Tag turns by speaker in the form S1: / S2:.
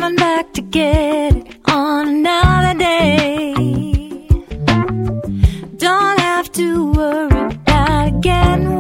S1: run back to get it on another day. Don't have to worry about it getting